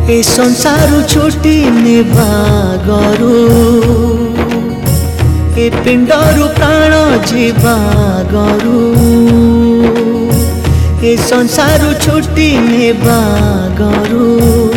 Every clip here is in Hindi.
ए संसार छुट्टी नेबा गरु ए पिंडरु प्राण जीवा गरु ए संसार छुट्टी नेबा गरु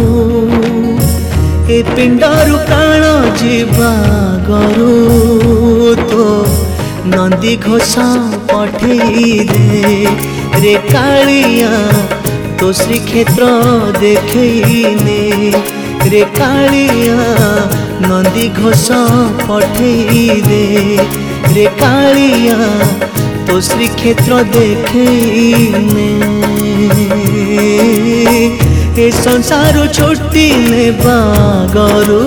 ए पिंडरु प्राण जीवा गरु तो नंदी घोष पठेई दे रे कालिया तो श्रीक्षेत्र देखने रे कालिया नंदी घोष पठेई दे रे कालिया तो श्रीक्षेत्र देखने ए संसार छुट्टी नेबा गरु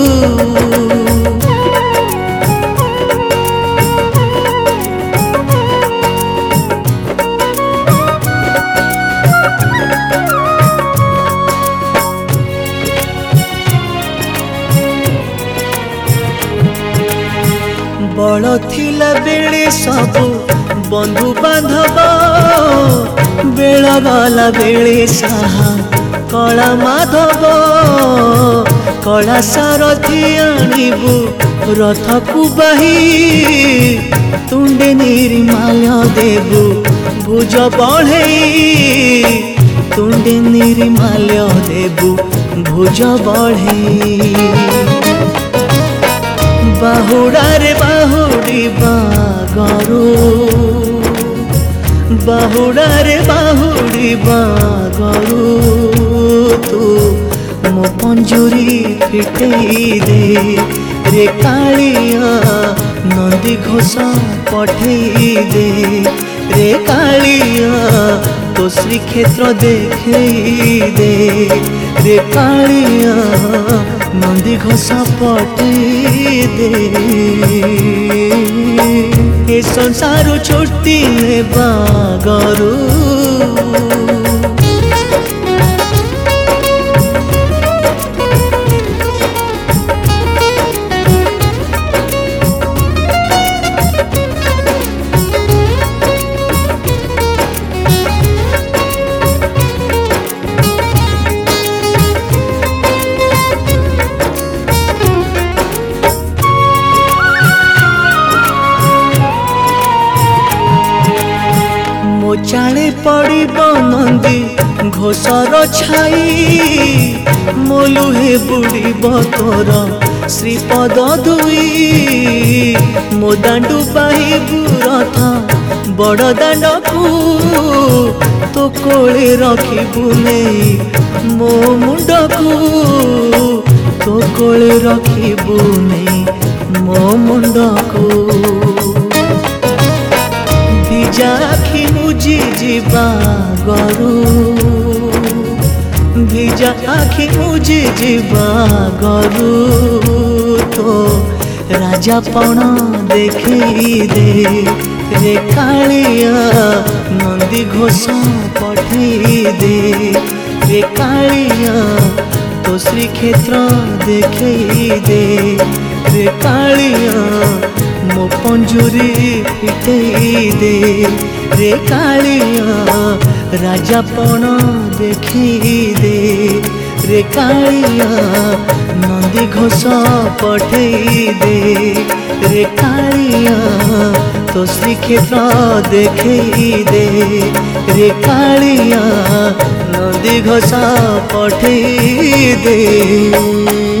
बड़ थिला बेले सबु बंधु बांधव बेला वाला बेले साहा कला माधव कला सारथी आणिबु रथ को बाही तुंडे निर्माय देबु भुज बढ़ई तुंडे निर्माल देबु भुज बढ़ई बाहुड़ा रे बाहुड़ी बागरु बाहुड़ा रे बाहुड़ी बागरु तू मो पंजुरी फिटेई दे रे कालिया नंदी घोष पठेई दे रे कालिया तो श्रीक्षेत्र देखई दे रे कालिया नंदी घोष पठेई दे ए संसार छुट्टी नेबा गरु चाले पड़ी नंदी घोषर छाई मोलु हे बुड़ी बतर श्रीपद दुई मो दांडू पाही बुरथ बड़ दांड को तो कोले रखिबु नहीं मो मुंड को तो कोले रखिबु नहीं मो मुंड को भिजा आखि मुझी जीवा गरु भिजा आखि मुझी जीवा गरु तो राजा पण देखई दे रे कालिया नंदी घोष पठेई दे रे कालिया तो श्रीक्षेत्र देखई दे रे कालिया मो पंजुरी फिटेई दे रे कालिया राजा पण देखई दे रे कालिया नंदी घोष पठेई दे रे कालिया तो श्रीक्षेत्र देखई दे रे कालिया नंदी घोष पठेई दे।